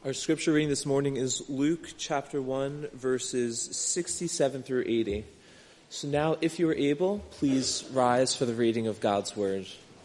Our scripture reading this morning is Luke chapter 1, verses 67 through 80. So now, if you are able, please rise for the reading of God's word.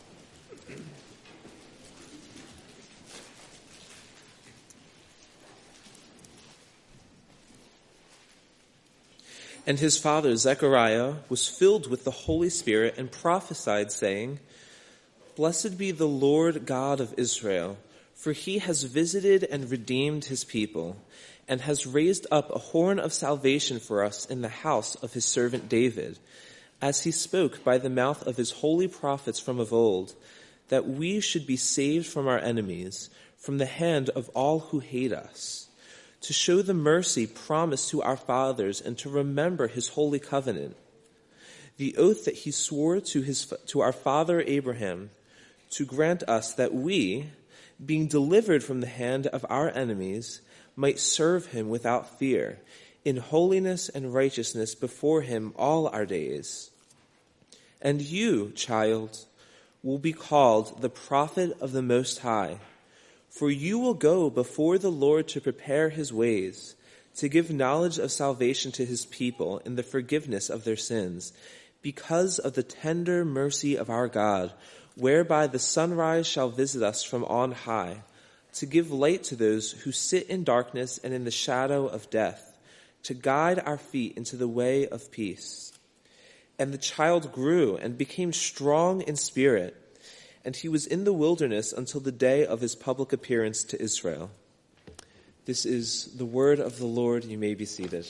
And his father, Zechariah, was filled with the Holy Spirit and prophesied, saying, "Blessed be the Lord God of Israel, for he has visited and redeemed his people, and has raised up a horn of salvation for us in the house of his servant David, as he spoke by the mouth of his holy prophets from of old, that we should be saved from our enemies, from the hand of all who hate us, to show the mercy promised to our fathers, and to remember his holy covenant, the oath that he swore to our father Abraham, to grant us that we, being delivered from the hand of our enemies, might serve him without fear, in holiness and righteousness before him all our days. And you, child, will be called the prophet of the Most High, for you will go before the Lord to prepare his ways, to give knowledge of salvation to his people in the forgiveness of their sins, because of the tender mercy of our God, whereby the sunrise shall visit us from on high, to give light to those who sit in darkness and in the shadow of death, to guide our feet into the way of peace. And the child grew and became strong in spirit, and he was in the wilderness until the day of his public appearance to Israel." This is the word of the Lord. You may be seated.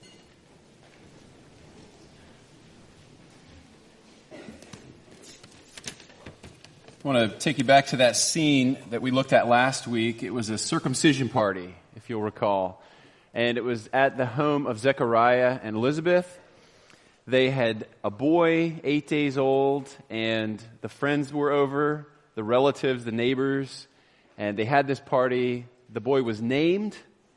I want to take you back to that scene that we looked at last week. It was a circumcision party, if you'll recall. And it was at the home of Zechariah and Elizabeth. They had a boy, 8 days old, and the friends were over, the relatives, the neighbors, and they had this party. The boy was named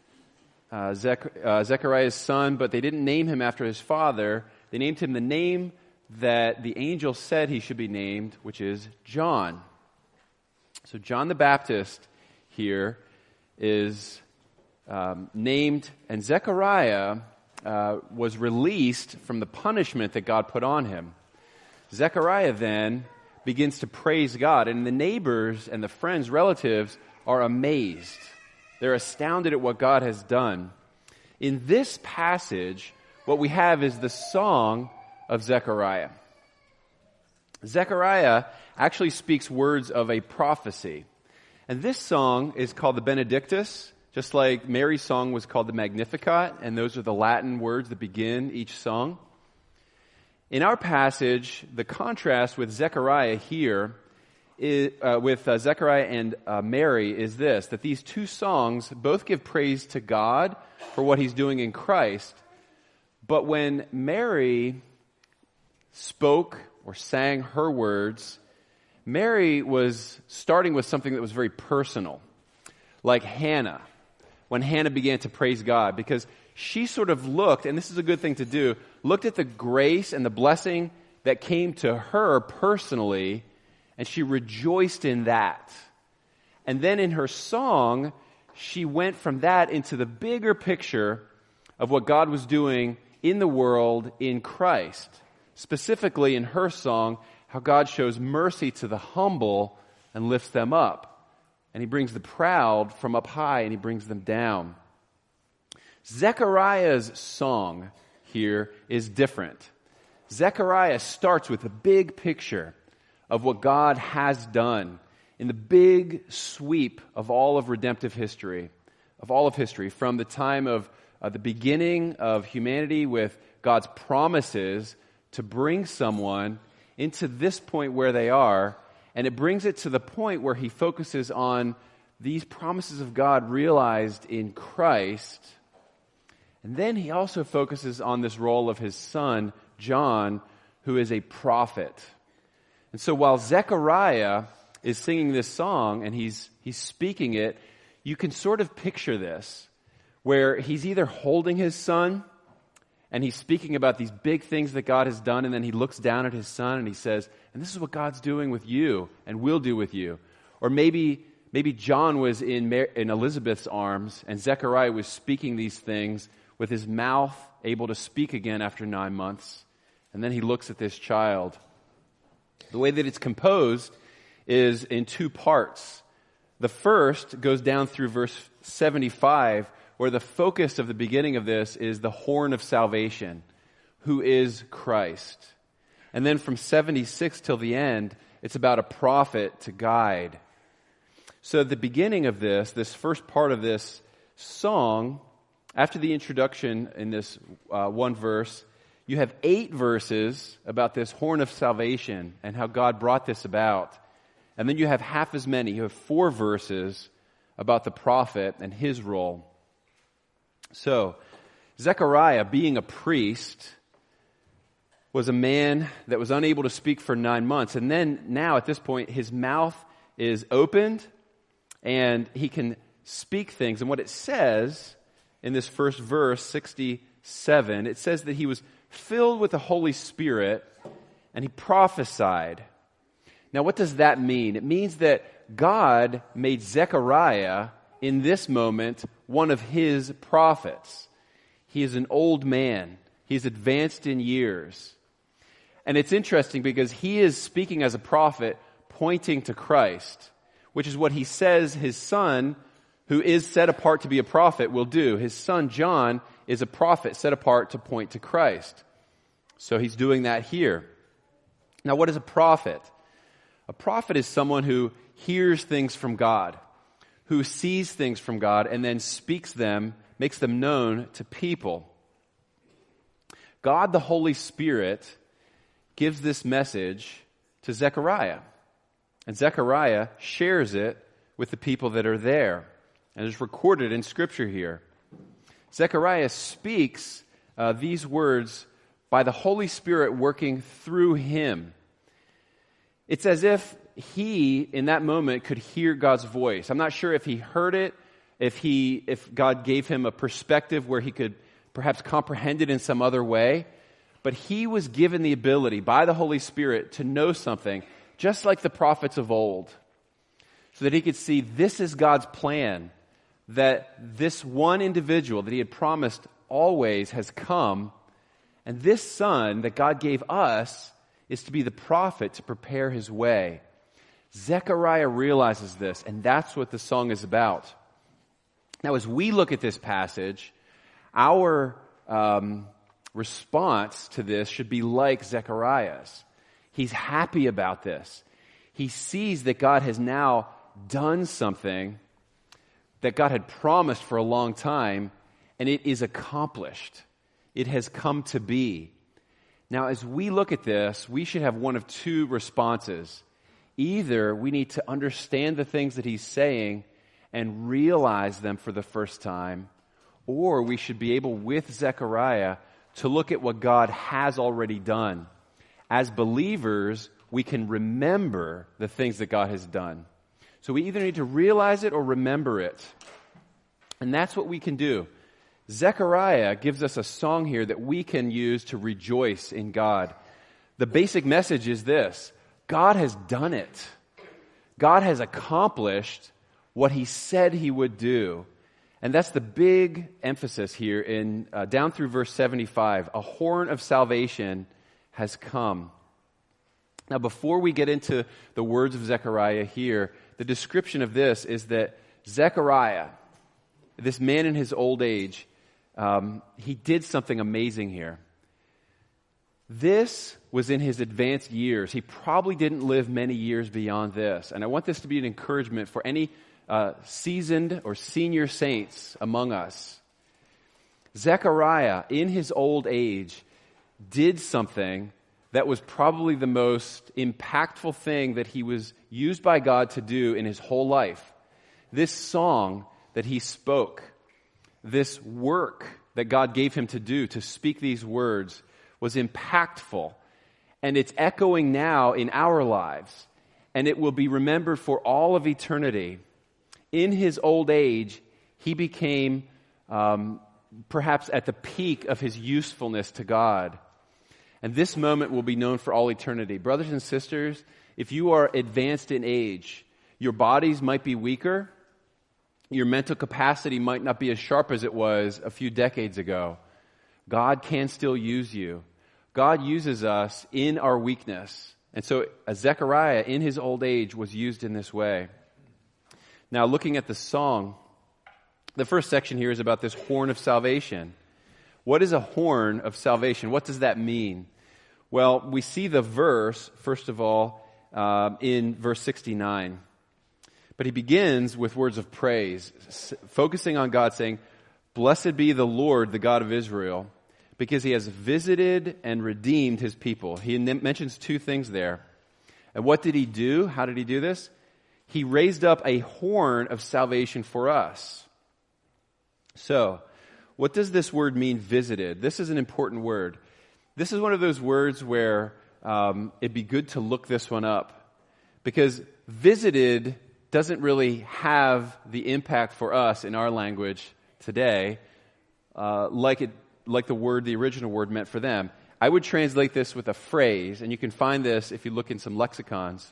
Zechariah's son, but they didn't name him after his father. They named him the name that the angel said he should be named, which is John. So John the Baptist here is named, and Zechariah was released from the punishment that God put on him. Zechariah then begins to praise God, and the neighbors and the friends, relatives, are amazed. They're astounded at what God has done. In this passage, what we have is the song of Zechariah. Zechariah actually speaks words of a prophecy. And this song is called the Benedictus, just like Mary's song was called the Magnificat, and those are the Latin words that begin each song. In our passage, the contrast with Zechariah here, with Zechariah and Mary, is this, that these two songs both give praise to God for what he's doing in Christ, but when Mary spoke or sang her words, Mary was starting with something that was very personal, like Hannah, when Hannah began to praise God, because she sort of looked, and this is a good thing to do, looked at the grace and the blessing that came to her personally, and she rejoiced in that. And then in her song, she went from that into the bigger picture of what God was doing in the world in Christ. Specifically in her song, how God shows mercy to the humble and lifts them up. And he brings the proud from up high and he brings them down. Zechariah's song here is different. Zechariah starts with a big picture of what God has done in the big sweep of all of redemptive history, from the time of the beginning of humanity with God's promises to bring someone into this point where they are, and it brings it to the point where he focuses on these promises of God realized in Christ. And then he also focuses on this role of his son, John, who is a prophet. And so while Zechariah is singing this song and he's speaking it, you can sort of picture this, where he's either holding his son and he's speaking about these big things that God has done, and then he looks down at his son and he says, and this is what God's doing with you and will do with you. Or maybe Maybe John was in Elizabeth's arms, and Zechariah was speaking these things with his mouth able to speak again after 9 months. And then he looks at this child. The way that it's composed is in 2 parts. The first goes down through verse 75, where the focus of the beginning of this is the horn of salvation, who is Christ. And then from 76 till the end, it's about a prophet to guide. So at the beginning of this first part of this song, after the introduction in this one verse, you have 8 verses about this horn of salvation and how God brought this about. And then you have half as many. You have 4 verses about the prophet and his role. So, Zechariah, being a priest, was a man that was unable to speak for 9 months. And then now at this point, his mouth is opened and he can speak things. And what it says in this first verse, 67, it says that he was filled with the Holy Spirit and he prophesied. Now, what does that mean? It means that God made Zechariah, in this moment, one of his prophets. He is an old man. He's advanced in years. And it's interesting because he is speaking as a prophet, pointing to Christ, which is what he says his son, who is set apart to be a prophet, will do. His son, John, is a prophet set apart to point to Christ. So he's doing that here. Now, what is a prophet? A prophet is someone who hears things from God, who sees things from God, and then speaks them, makes them known to people. God, the Holy Spirit, gives this message to Zechariah. And Zechariah shares it with the people that are there. And it's recorded in Scripture here. Zechariah speaks these words by the Holy Spirit working through him. It's as if he, in that moment, could hear God's voice. I'm not sure if he heard it, if God gave him a perspective where he could perhaps comprehend it in some other way. But he was given the ability by the Holy Spirit to know something, just like the prophets of old, so that he could see this is God's plan, that this one individual that he had promised always has come, and this son that God gave us is to be the prophet to prepare his way. Zechariah realizes this, and that's what the song is about. Now, as we look at this passage, our response to this should be like Zechariah's. He's happy about this. He sees that God has now done something that God had promised for a long time, and it is accomplished. It has come to be. Now, as we look at this, we should have one of 2 responses. Either we need to understand the things that he's saying and realize them for the first time, or we should be able, with Zechariah, to look at what God has already done. As believers, we can remember the things that God has done. So we either need to realize it or remember it. And that's what we can do. Zechariah gives us a song here that we can use to rejoice in God. The basic message is this: God has done it. God has accomplished what he said he would do. And that's the big emphasis here in down through verse 75. A horn of salvation has come. Now, before we get into the words of Zechariah here, the description of this is that Zechariah, this man in his old age, he did something amazing here. This was in his advanced years. He probably didn't live many years beyond this. And I want this to be an encouragement for any seasoned or senior saints among us. Zechariah, in his old age, did something that was probably the most impactful thing that he was used by God to do in his whole life. This song that he spoke, this work that God gave him to do, to speak these words, was impactful. And it's echoing now in our lives. And it will be remembered for all of eternity. In his old age, he became perhaps at the peak of his usefulness to God. And this moment will be known for all eternity. Brothers and sisters, if you are advanced in age, Your bodies might be weaker. Your mental capacity might not be as sharp as it was a few decades ago. God can still use you. God uses us in our weakness. And so Zechariah, in his old age, was used in this way. Now, looking at the song, the first section here is about this horn of salvation. What is a horn of salvation? What does that mean? Well, we see the verse, first of all, in verse 69. But he begins with words of praise, focusing on God, saying, "Blessed be the Lord, the God of Israel, because he has visited and redeemed his people." He mentions two things there. And what did he do? How did he do this? He raised up a horn of salvation for us. So, what does this word mean, visited? This is an important word. This is one of those words where it'd be good to look this one up, because visited doesn't really have the impact for us in our language today like the original word meant for them. I would translate this with a phrase, and you can find this if you look in some lexicons.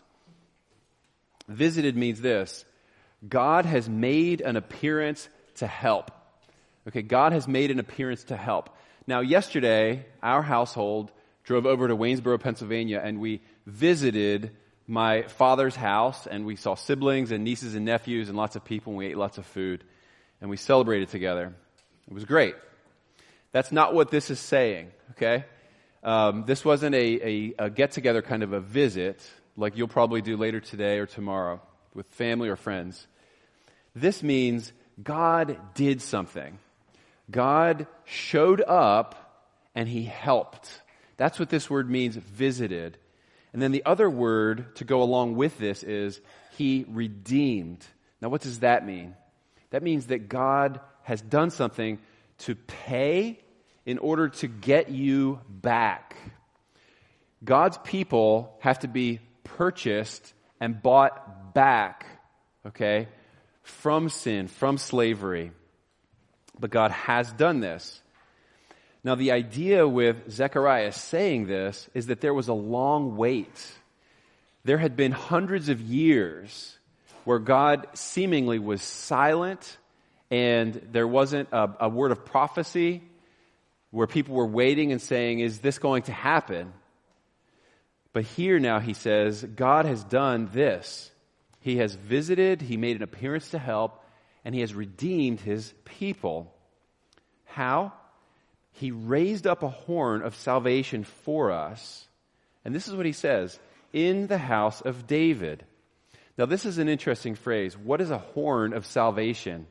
Visited means this: God has made an appearance to help. Okay, God has made an appearance to help. Now, yesterday, our household drove over to Waynesboro, Pennsylvania, and we visited my father's house, and we saw siblings and nieces and nephews and lots of people, and we ate lots of food, and we celebrated together. It was great. That's not what this is saying, okay? This wasn't a get-together kind of a visit like you'll probably do later today or tomorrow with family or friends. This means God did something. God showed up and he helped. That's what this word means, visited. And then the other word to go along with this is he redeemed. Now, what does that mean? That means that God has done something to pay in order to get you back. God's people have to be purchased and bought back, okay, from sin, from slavery. But God has done this. Now, the idea with Zechariah saying this is that there was a long wait. There had been hundreds of years where God seemingly was silent, and there wasn't a word of prophecy where people were waiting and saying, is this going to happen? But here now he says, God has done this. He has visited, he made an appearance to help, and he has redeemed his people. How? He raised up a horn of salvation for us. And this is what he says, in the house of David. Now, this is an interesting phrase. What is a horn of salvation?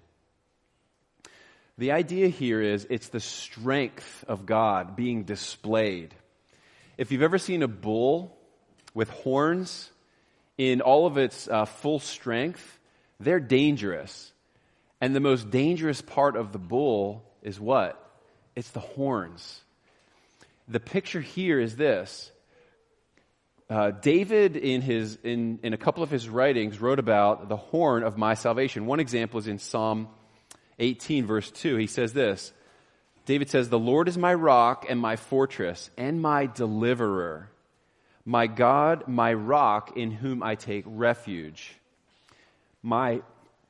The idea here is it's the strength of God being displayed. If you've ever seen a bull with horns in all of its full strength, they're dangerous. And the most dangerous part of the bull is what? It's the horns. The picture here is this. David, in a couple of his writings, wrote about the horn of my salvation. One example is in Psalm 18, verse 2. He says this. David says, "The Lord is my rock and my fortress and my deliverer, my God, my rock in whom I take refuge, my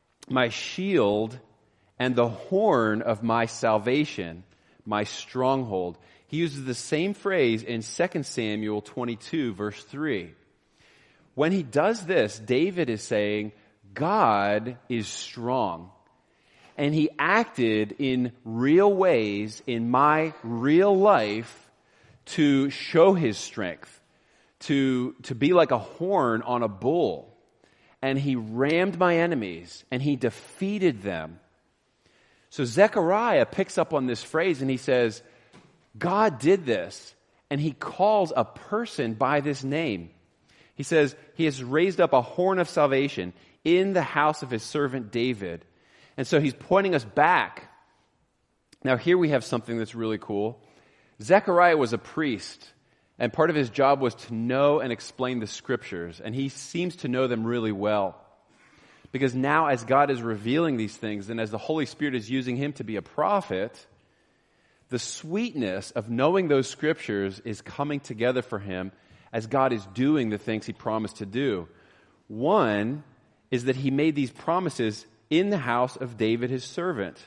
shield and the horn of my salvation, my stronghold." He uses the same phrase in 2 Samuel 22, verse 3. When he does this, David is saying, God is strong. And he acted in real ways in my real life to show his strength, to be like a horn on a bull. And he rammed my enemies, and he defeated them. So Zechariah picks up on this phrase, and he says, God did this, and he calls a person by this name. He says, he has raised up a horn of salvation in the house of his servant David. And so he's pointing us back. Now here we have something that's really cool. Zechariah was a priest, and part of his job was to know and explain the scriptures, and he seems to know them really well. Because now as God is revealing these things, and as the Holy Spirit is using him to be a prophet, the sweetness of knowing those scriptures is coming together for him as God is doing the things he promised to do. One is that he made these promises in the house of David, his servant.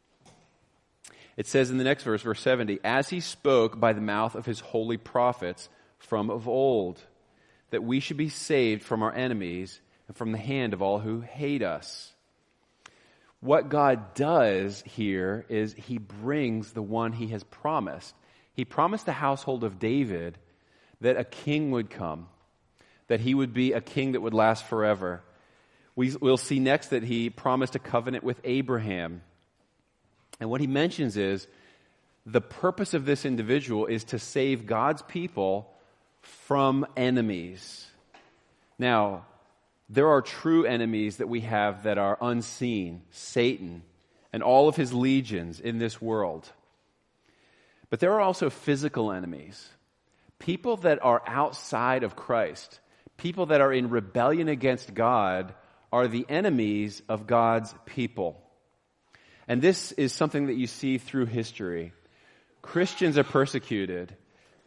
It says in the next verse, verse 70, as he spoke by the mouth of his holy prophets from of old, that we should be saved from our enemies and from the hand of all who hate us. What God does here is he brings the one he has promised. He promised the household of David that a king would come, that he would be a king that would last forever. We'll see next that he promised a covenant with Abraham. And what he mentions is the purpose of this individual is to save God's people from enemies. Now, there are true enemies that we have that are unseen, Satan and all of his legions in this world. But there are also physical enemies, people that are outside of Christ, people that are in rebellion against God are the enemies of God's people. And this is something that you see through history. Christians are persecuted.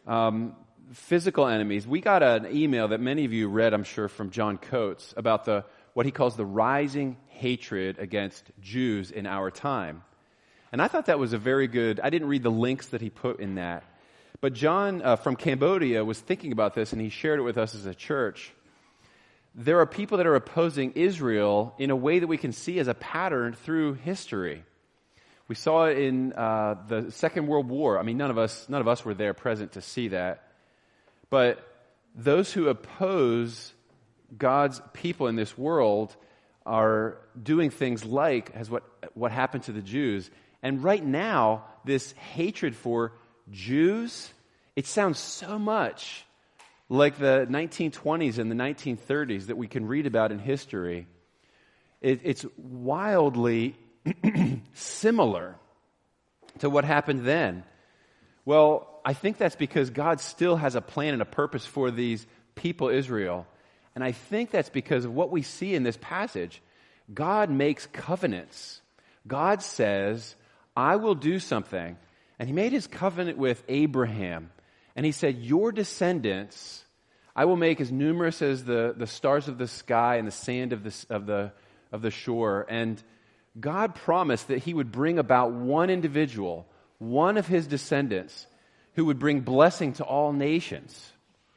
Physical enemies. We got an email that many of you read, I'm sure, from John Coates about what he calls the rising hatred against Jews in our time. And I thought that was a very good, I didn't read the links that he put in that. But John from Cambodia was thinking about this, and he shared it with us as a church. There are people that are opposing Israel in a way that we can see as a pattern through history. We saw it in the Second World War. I mean, none of us were there present to see that. But those who oppose God's people in this world are doing things like as what happened to the Jews. And right now, this hatred for Jews, it sounds so much like the 1920s and the 1930s that we can read about in history. It's wildly similar to what happened then. Well, I think that's because God still has a plan and a purpose for these people, Israel. And I think that's because of what we see in this passage. God makes covenants. God says, I will do something. And he made his covenant with Abraham. And he said, your descendants, I will make as numerous as the stars of the sky and the sand of the shore. And God promised that he would bring about one individual, one of his descendants, who would bring blessing to all nations.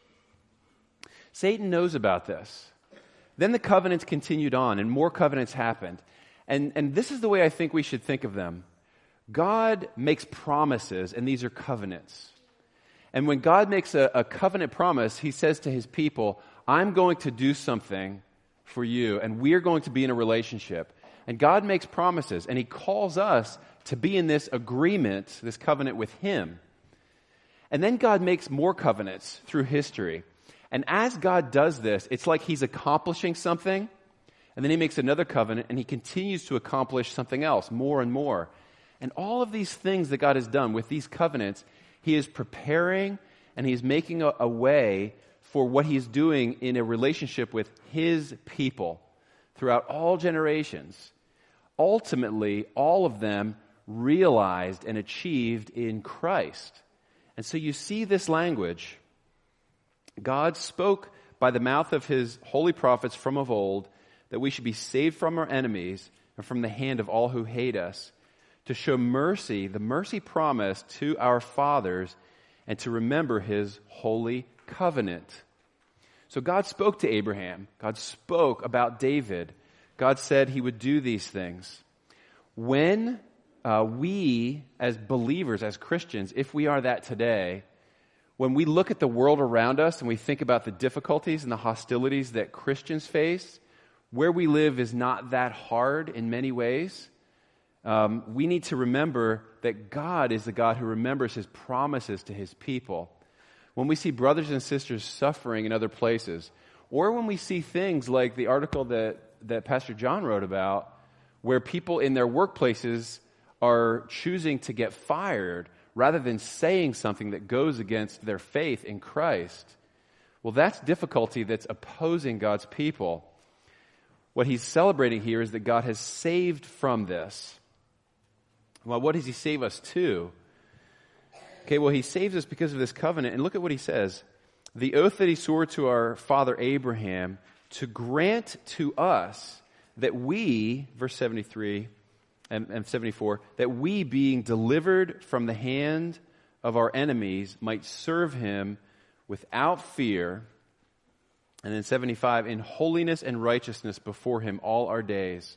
Satan knows about this. Then the covenants continued on, and more covenants happened. And this is the way I think we should think of them. God makes promises, and these are covenants. And when God makes a covenant promise, he says to his people, I'm going to do something for you, and we're going to be in a relationship. And God makes promises, and he calls us to be in this agreement, this covenant with him. And then God makes more covenants through history. And as God does this, it's like he's accomplishing something, and then he makes another covenant, and he continues to accomplish something else, more and more. And all of these things that God has done with these covenants, he is preparing and he is making a way for what he is doing in a relationship with his people throughout all generations. Ultimately, all of them realized and achieved in Christ. And so you see this language. God spoke by the mouth of his holy prophets from of old that we should be saved from our enemies and from the hand of all who hate us, to show mercy, the mercy promised to our fathers, and to remember his holy covenant. So God spoke to Abraham. God spoke about David. God said he would do these things. When we, as believers, as Christians, if we are that today, when we look at the world around us and we think about the difficulties and the hostilities that Christians face, where we live is not that hard in many ways. We need to remember that God is the God who remembers his promises to his people. When we see brothers and sisters suffering in other places, or when we see things like the article that Pastor John wrote about, where people in their workplaces are choosing to get fired rather than saying something that goes against their faith in Christ, well, that's difficulty that's opposing God's people. What he's celebrating here is that God has saved from this. Well, what does he save us to? Okay, well, he saves us because of this covenant. And look at what he says. The oath that he swore to our father Abraham, to grant to us that we, verse 73 and 74, that we, being delivered from the hand of our enemies, might serve him without fear. And then 75, in holiness and righteousness before him all our days.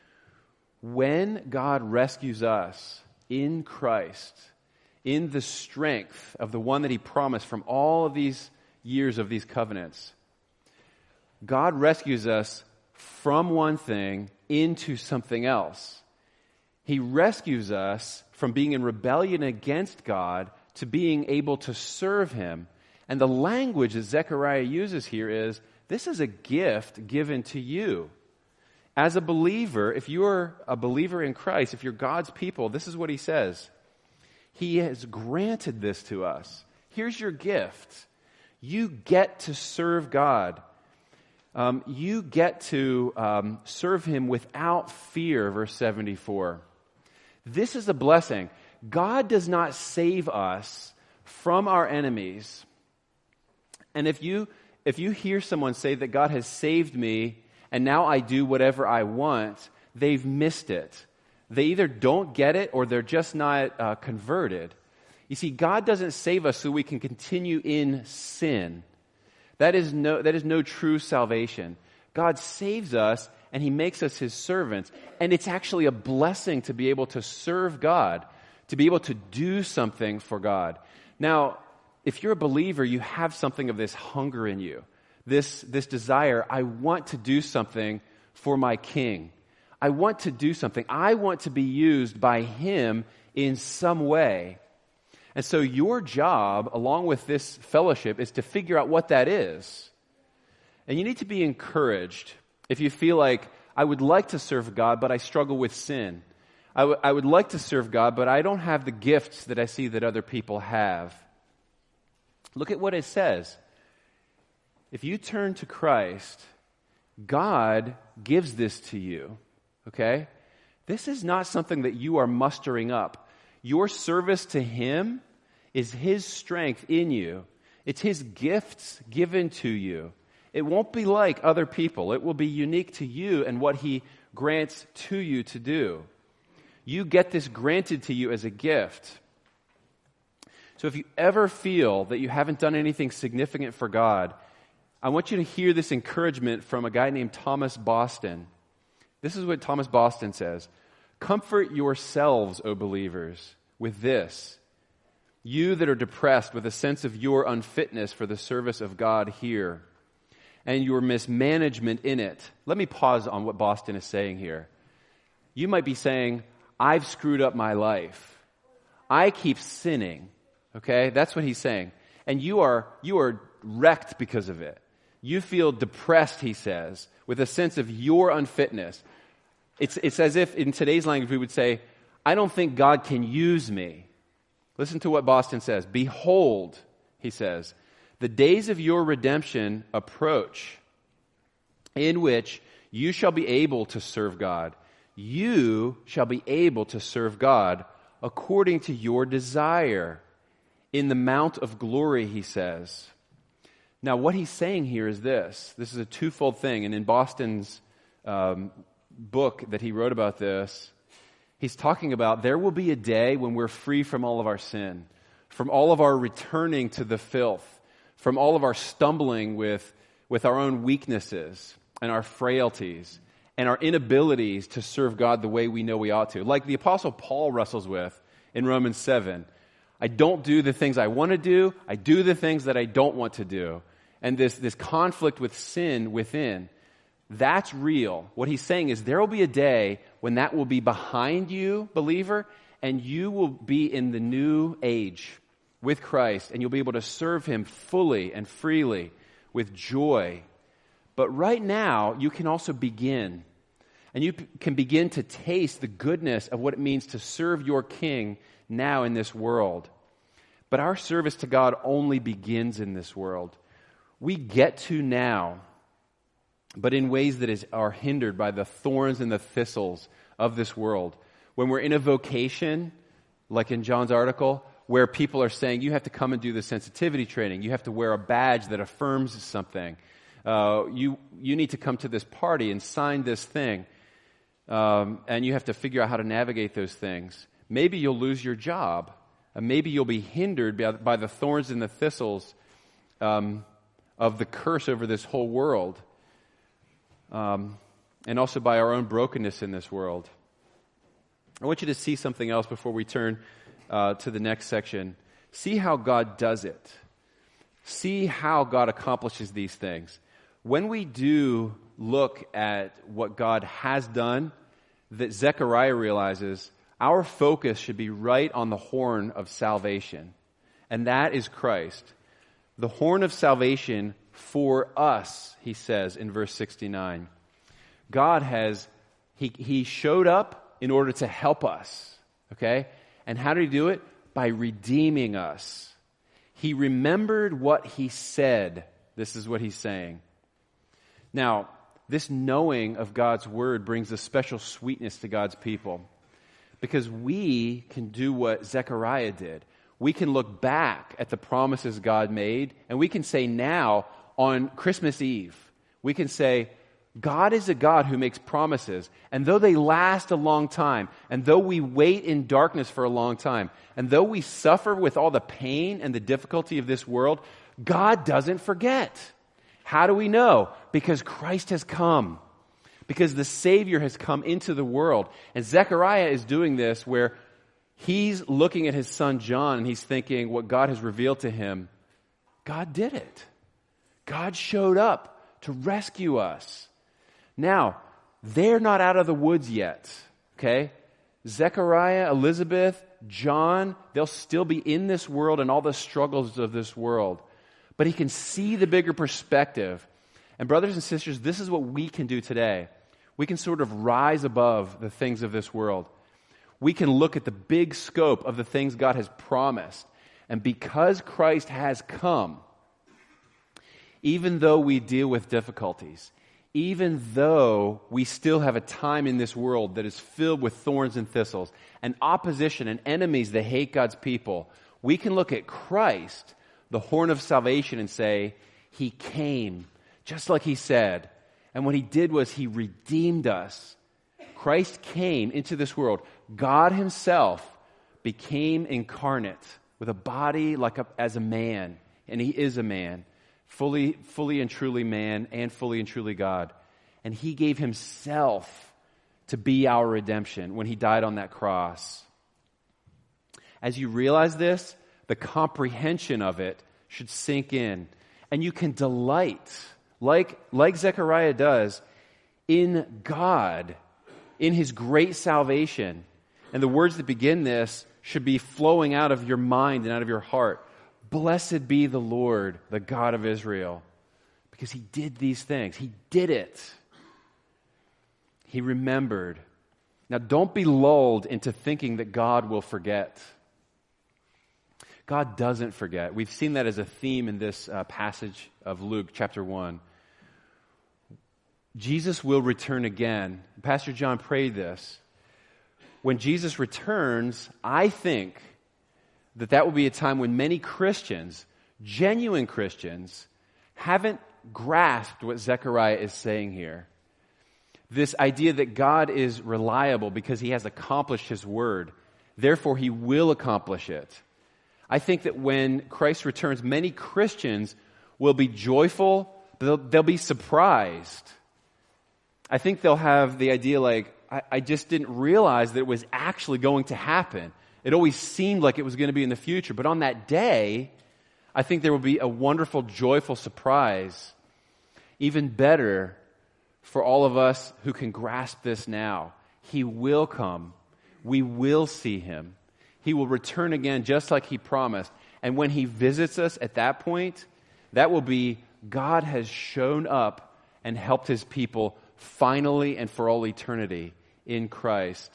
When God rescues us in Christ, in the strength of the one that he promised from all of these years of these covenants, God rescues us from one thing into something else. He rescues us from being in rebellion against God to being able to serve him. And the language that Zechariah uses here is, this is a gift given to you. As a believer, if you're a believer in Christ, if you're God's people, this is what he says. He has granted this to us. Here's your gift. You get to serve God. You get to serve him without fear, verse 74. This is a blessing. God does not save us from our enemies. And if you hear someone say that God has saved me and now I do whatever I want, they've missed it. They either don't get it or they're just not converted. You see, God doesn't save us so we can continue in sin. That is no true salvation. God saves us and he makes us his servants. And it's actually a blessing to be able to serve God, to be able to do something for God. Now, if you're a believer, you have something of this hunger in you, this desire. I want to do something for my King. I want to do something. I want to be used by him in some way. And so your job, along with this fellowship, is to figure out what that is. And you need to be encouraged if you feel like, I would like to serve God, but I struggle with sin. I would like to serve God, but I don't have the gifts that I see that other people have. Look at what it says. If you turn to Christ, God gives this to you, okay? This is not something that you are mustering up. Your service to him is his strength in you. It's his gifts given to you. It won't be like other people. It will be unique to you and what he grants to you to do. You get this granted to you as a gift. So if you ever feel that you haven't done anything significant for God, I want you to hear this encouragement from a guy named Thomas Boston. This is what Thomas Boston says. Comfort yourselves, O believers, with this. You that are depressed with a sense of your unfitness for the service of God here and your mismanagement in it. Let me pause on what Boston is saying here. You might be saying, I've screwed up my life. I keep sinning. Okay, that's what he's saying. And you are wrecked because of it. You feel depressed, he says, with a sense of your unfitness. It's as if in today's language we would say, I don't think God can use me. Listen to what Boston says. Behold, he says, the days of your redemption approach, in which you shall be able to serve God. You shall be able to serve God according to your desire. In the mount of glory, he says. Now, what he's saying here is this. This is a twofold thing. And in Boston's book that he wrote about this, he's talking about there will be a day when we're free from all of our sin, from all of our returning to the filth, from all of our stumbling with our own weaknesses and our frailties and our inabilities to serve God the way we know we ought to. Like the Apostle Paul wrestles with in Romans 7. I don't do the things I want to do. I do the things that I don't want to do. And this conflict with sin within, that's real. What he's saying is there will be a day when that will be behind you, believer, and you will be in the new age with Christ, and you'll be able to serve him fully and freely with joy. But right now, you can also begin. And you can begin to taste the goodness of what it means to serve your King now in this world. But our service to God only begins in this world. We get to now, but in ways that are hindered by the thorns and the thistles of this world. When we're in a vocation, like in John's article, where people are saying, you have to come and do the sensitivity training. You have to wear a badge that affirms something. You need to come to this party and sign this thing. And you have to figure out how to navigate those things. Maybe you'll lose your job. Maybe you'll be hindered by the thorns and the thistles of the curse over this whole world. And also by our own brokenness in this world. I want you to see something else before we turn to the next section. See how God does it. See how God accomplishes these things. When we do look at what God has done, that Zechariah realizes our focus should be right on the horn of salvation. And that is Christ. The horn of salvation for us, he says in verse 69. God he showed up in order to help us. Okay? And how did he do it? By redeeming us. He remembered what he said. This is what he's saying. Now, this knowing of God's word brings a special sweetness to God's people. Because we can do what Zechariah did. We can look back at the promises God made, and we can say now, on Christmas Eve, we can say, God is a God who makes promises, and though they last a long time, and though we wait in darkness for a long time, and though we suffer with all the pain and the difficulty of this world, God doesn't forget. How do we know? Because Christ has come. Because the Savior has come into the world. And Zechariah is doing this where he's looking at his son John and he's thinking what God has revealed to him. God did it. God showed up to rescue us. Now, they're not out of the woods yet. Okay? Zechariah, Elizabeth, John, they'll still be in this world and all the struggles of this world. But he can see the bigger perspective. And brothers and sisters, this is what we can do today. We can sort of rise above the things of this world. We can look at the big scope of the things God has promised. And because Christ has come, even though we deal with difficulties, even though we still have a time in this world that is filled with thorns and thistles, and opposition and enemies that hate God's people, we can look at Christ, the horn of salvation, and say, He came, just like He said. And what He did was He redeemed us. Christ came into this world. God Himself became incarnate with a body as a man. And He is a man. Fully and truly man and fully and truly God. And He gave Himself to be our redemption when He died on that cross. As you realize this, the comprehension of it should sink in. And you can delight, like Zechariah does, in God, in His great salvation. And the words that begin this should be flowing out of your mind and out of your heart. Blessed be the Lord, the God of Israel, because He did these things. He did it. He remembered. Now, don't be lulled into thinking that God will forget. God doesn't forget. We've seen that as a theme in this passage of Luke chapter 1. Jesus will return again. Pastor John prayed this. When Jesus returns, I think that will be a time when many Christians, genuine Christians, haven't grasped what Zechariah is saying here. This idea that God is reliable because He has accomplished His word. Therefore, He will accomplish it. I think that when Christ returns, many Christians will be joyful, but they'll be surprised. I think they'll have the idea like, I just didn't realize that it was actually going to happen. It always seemed like it was going to be in the future. But on that day, I think there will be a wonderful, joyful surprise. Even better for all of us who can grasp this now. He will come. We will see Him. He will return again just like He promised. And when He visits us at that point, that will be God has shown up and helped His people finally and for all eternity in Christ.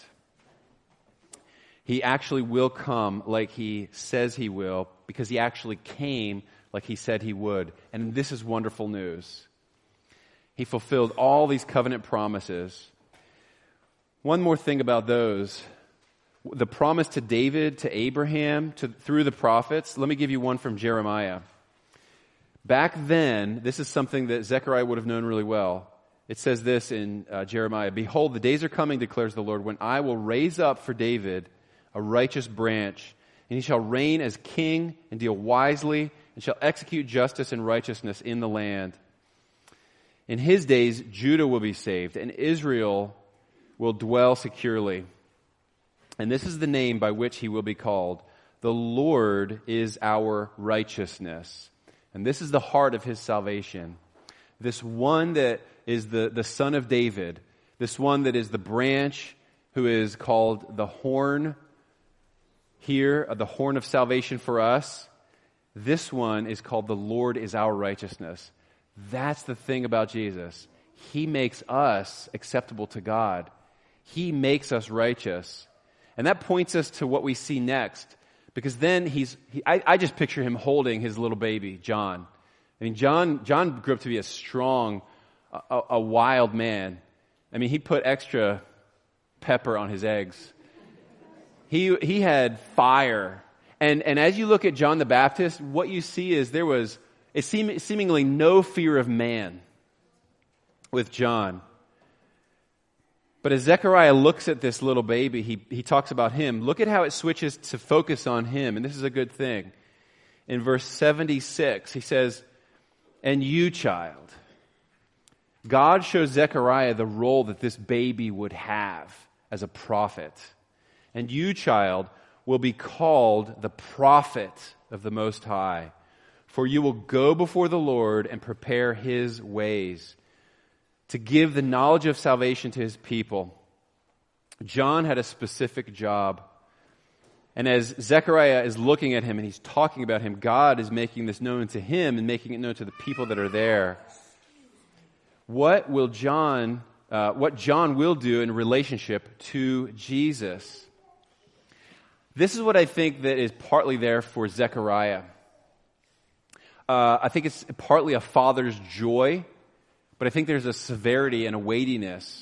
He actually will come like He says He will, because He actually came like He said He would. And this is wonderful news. He fulfilled all these covenant promises. One more thing about those. The promise to David, to Abraham, through the prophets. Let me give you one from Jeremiah. Back then, this is something that Zechariah would have known really well. It says this in Jeremiah, "Behold, the days are coming, declares the Lord, when I will raise up for David a righteous branch, and he shall reign as king and deal wisely, and shall execute justice and righteousness in the land. In his days, Judah will be saved, and Israel will dwell securely. And this is the name by which he will be called. The Lord is our righteousness." And this is the heart of his salvation. This one that is the son of David, this one that is the branch who is called the horn here, the horn of salvation for us. This one is called the Lord is our righteousness. That's the thing about Jesus. He makes us acceptable to God. He makes us righteous. And that points us to what we see next. Because then I just picture him holding his little baby, John. I mean, John grew up to be a strong, a wild man. I mean, he put extra pepper on his eggs. He had fire. And as you look at John the Baptist, what you see is there was seemingly no fear of man with John. But as Zechariah looks at this little baby, he talks about him. Look at how it switches to focus on him, and this is a good thing. In verse 76, he says, "And you, child." God shows Zechariah the role that this baby would have as a prophet. "And you, child, will be called the prophet of the Most High, for you will go before the Lord and prepare his ways, to give the knowledge of salvation to his people." John had a specific job. And as Zechariah is looking at him and he's talking about him, God is making this known to him and making it known to the people that are there. What John will do in relationship to Jesus? This is what I think that is partly there for Zechariah. I think it's partly a father's joy, but I think there's a severity and a weightiness.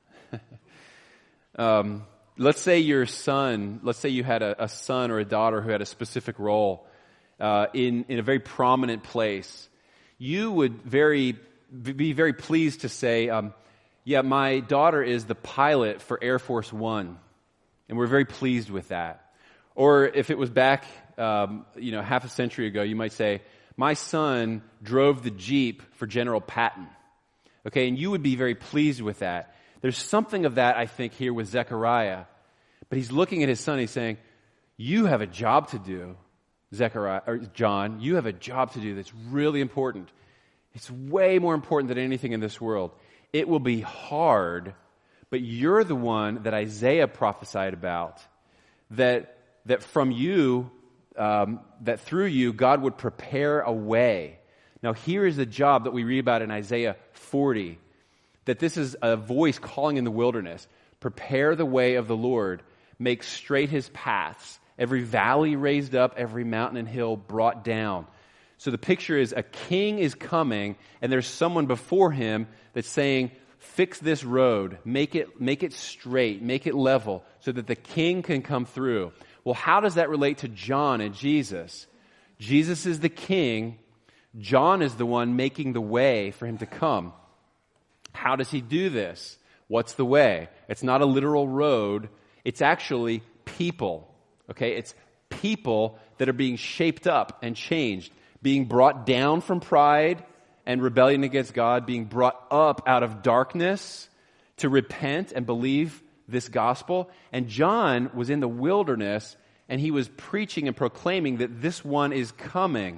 Let's say you had a son or a daughter who had a specific role in a very prominent place. You would be very pleased to say, yeah, my daughter is the pilot for Air Force One, and we're very pleased with that. Or if it was back, half a century ago, you might say, my son drove the Jeep for General Patton. Okay, and you would be very pleased with that. There's something of that, I think, here with Zechariah. But he's looking at his son, he's saying, you have a job to do, John. You have a job to do that's really important. It's way more important than anything in this world. It will be hard, but you're the one that Isaiah prophesied about, that from you, that through you, God would prepare a way. Now, here is the job that we read about in Isaiah 40, that this is a voice calling in the wilderness. Prepare the way of the Lord. Make straight his paths. Every valley raised up, every mountain and hill brought down. So the picture is a king is coming, and there's someone before him that's saying, fix this road, make it straight, make it level, so that the king can come through. Well, how does that relate to John and Jesus? Jesus is the king. John is the one making the way for him to come. How does he do this? What's the way? It's not a literal road. It's actually people. Okay, it's people that are being shaped up and changed, being brought down from pride and rebellion against God, being brought up out of darkness to repent and believe this gospel. And John was in the wilderness, and he was preaching and proclaiming that this one is coming.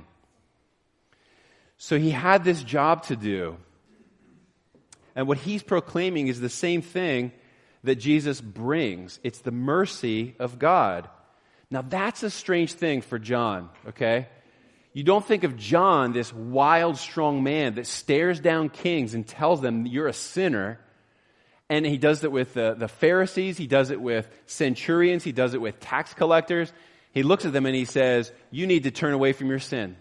So he had this job to do. And what he's proclaiming is the same thing that Jesus brings. It's the mercy of God. Now that's a strange thing for John, okay? You don't think of John, this wild, strong man that stares down kings and tells them you're a sinner. And he does it with the Pharisees. He does it with centurions. He does it with tax collectors. He looks at them and he says, you need to turn away from your sin.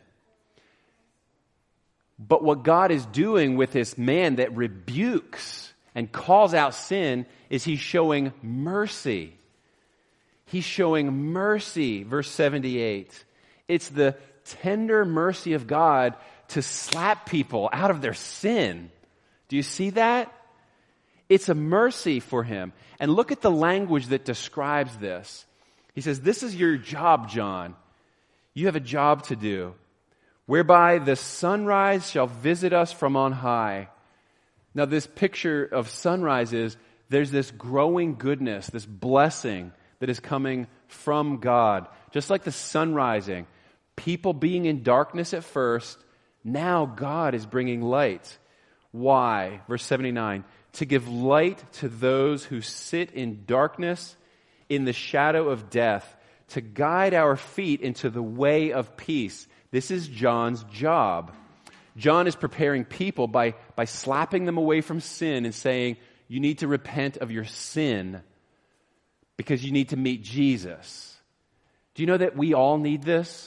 But what God is doing with this man that rebukes and calls out sin is he's showing mercy. He's showing mercy, verse 78. It's the tender mercy of God to slap people out of their sin. Do you see that? It's a mercy for him. And look at the language that describes this. He says, this is your job, John. You have a job to do, whereby the sunrise shall visit us from on high. Now, this picture of sunrise is there's this growing goodness, this blessing that is coming from God. Just like the sun rising, people being in darkness at first, now God is bringing light. Why? Verse 79, to give light to those who sit in darkness, in the shadow of death, to guide our feet into the way of peace. This is John's job. John is preparing people by slapping them away from sin and saying, you need to repent of your sin because you need to meet Jesus. Do you know that we all need this?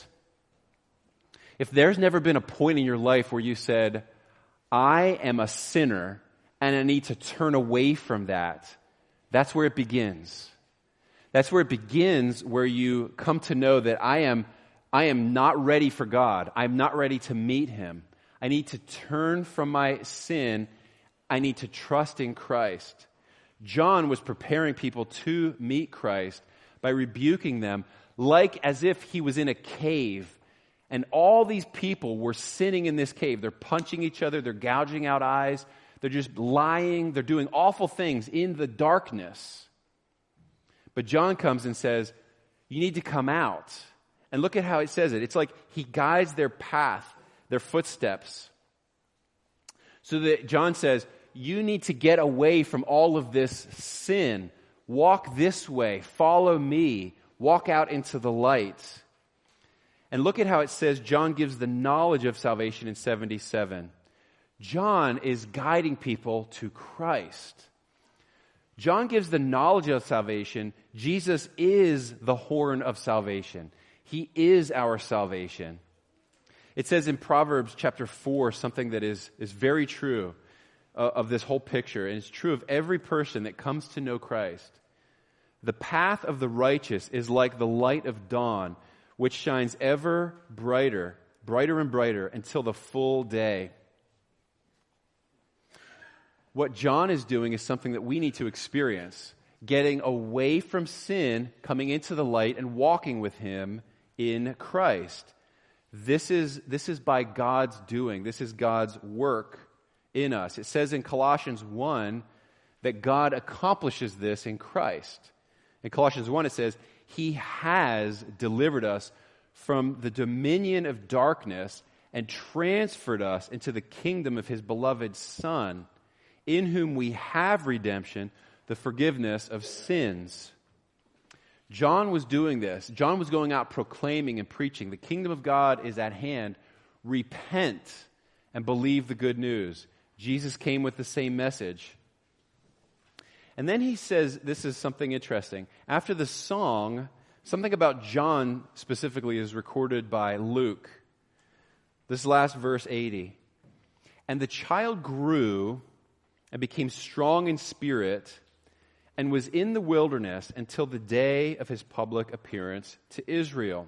If there's never been a point in your life where you said, I am a sinner and I need to turn away from that, that's where it begins. That's where it begins, where you come to know that I am not ready for God. I'm not ready to meet Him. I need to turn from my sin. I need to trust in Christ. John was preparing people to meet Christ by rebuking them like as if he was in a cave. And all these people were sinning in this cave. They're punching each other. They're gouging out eyes. They're just lying. They're doing awful things in the darkness. But John comes and says, you need to come out. And look at how it says it. It's like he guides their path, their footsteps. So that John says, you need to get away from all of this sin. Walk this way. Follow me. Walk out into the light. And look at how it says John gives the knowledge of salvation in 77. John is guiding people to Christ. John gives the knowledge of salvation. Jesus is the horn of salvation. He is our salvation. It says in Proverbs chapter 4 something that is very true of this whole picture, and it's true of every person that comes to know Christ. The path of the righteous is like the light of dawn, which shines ever brighter, brighter and brighter until the full day. What John is doing is something that we need to experience, getting away from sin, coming into the light, and walking with Him in Christ. This is by God's doing. This is God's work in us. It says in Colossians 1 that God accomplishes this in Christ. In Colossians 1 it says, He has delivered us from the dominion of darkness and transferred us into the kingdom of His beloved Son, in whom we have redemption, the forgiveness of sins. John was doing this. John was going out proclaiming and preaching, the kingdom of God is at hand. Repent and believe the good news. Jesus came with the same message. And then he says, this is something interesting. After the song, something about John specifically is recorded by Luke. This last verse 80. And the child grew and became strong in spirit, and was in the wilderness until the day of his public appearance to Israel.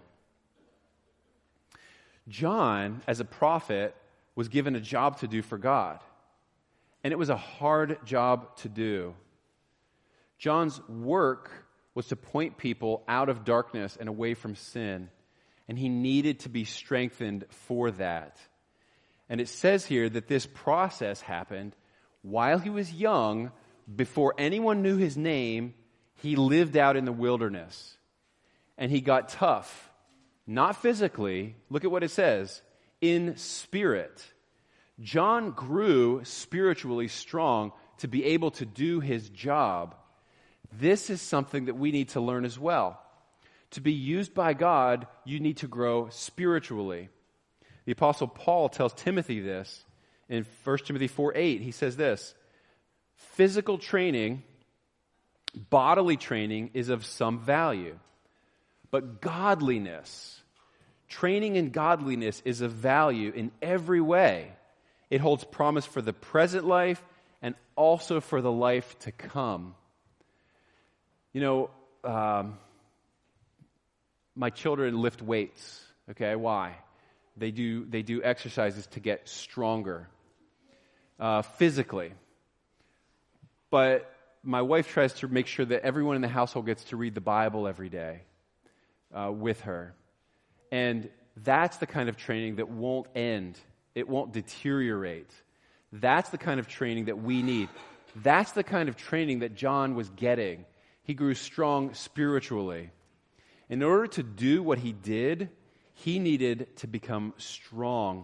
John, as a prophet, was given a job to do for God. And it was a hard job to do. John's work was to point people out of darkness and away from sin. And he needed to be strengthened for that. And it says here that this process happened while he was young. Before anyone knew his name, he lived out in the wilderness. And he got tough. Not physically. Look at what it says. In spirit. John grew spiritually strong to be able to do his job. This is something that we need to learn as well. To be used by God, you need to grow spiritually. The Apostle Paul tells Timothy this in 1 Timothy 4:8. He says this, physical training, bodily training is of some value, but godliness, training in godliness is of value in every way. It holds promise for the present life and also for the life to come. You know, my children lift weights. Okay, why? They do exercises to get stronger physically. But my wife tries to make sure that everyone in the household gets to read the Bible every day with her. And that's the kind of training that won't end. It won't deteriorate. That's the kind of training that we need. That's the kind of training that John was getting. He grew strong spiritually. In order to do what he did, he needed to become strong.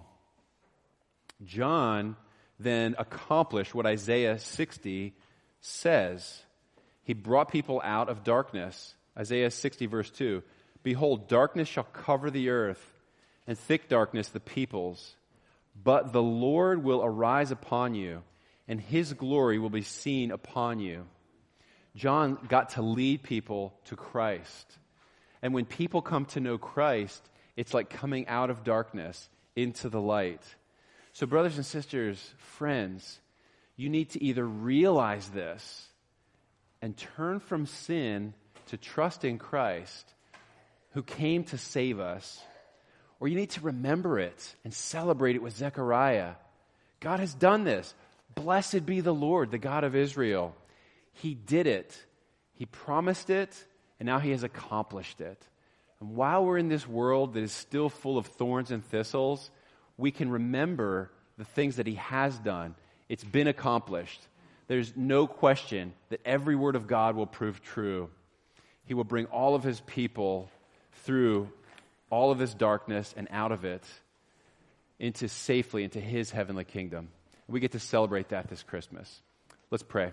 John then accomplished what Isaiah 60 says. He brought people out of darkness. Isaiah 60 verse 2. Behold, darkness shall cover the earth, and thick darkness the peoples. But the Lord will arise upon you, and his glory will be seen upon you. John got to lead people to Christ. And when people come to know Christ, it's like coming out of darkness into the light. So brothers and sisters, friends, you need to either realize this and turn from sin to trust in Christ, who came to save us, or you need to remember it and celebrate it with Zechariah. God has done this. Blessed be the Lord, the God of Israel. He did it. He promised it, and now he has accomplished it. And while we're in this world that is still full of thorns and thistles, we can remember the things that he has done. It's been accomplished. There's no question that every word of God will prove true. He will bring all of his people through all of this darkness and out of it safely into his heavenly kingdom. We get to celebrate that this Christmas. Let's pray.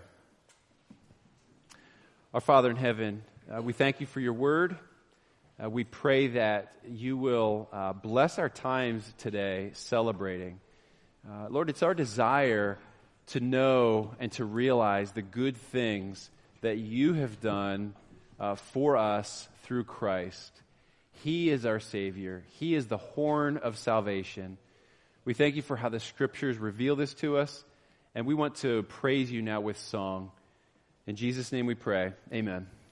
Our Father in heaven, we thank you for your word. We pray that you will bless our times today celebrating. Lord, it's our desire to know and to realize the good things that you have done for us through Christ. He is our Savior. He is the horn of salvation. We thank you for how the Scriptures reveal this to us, and we want to praise you now with song. In Jesus' name we pray. Amen.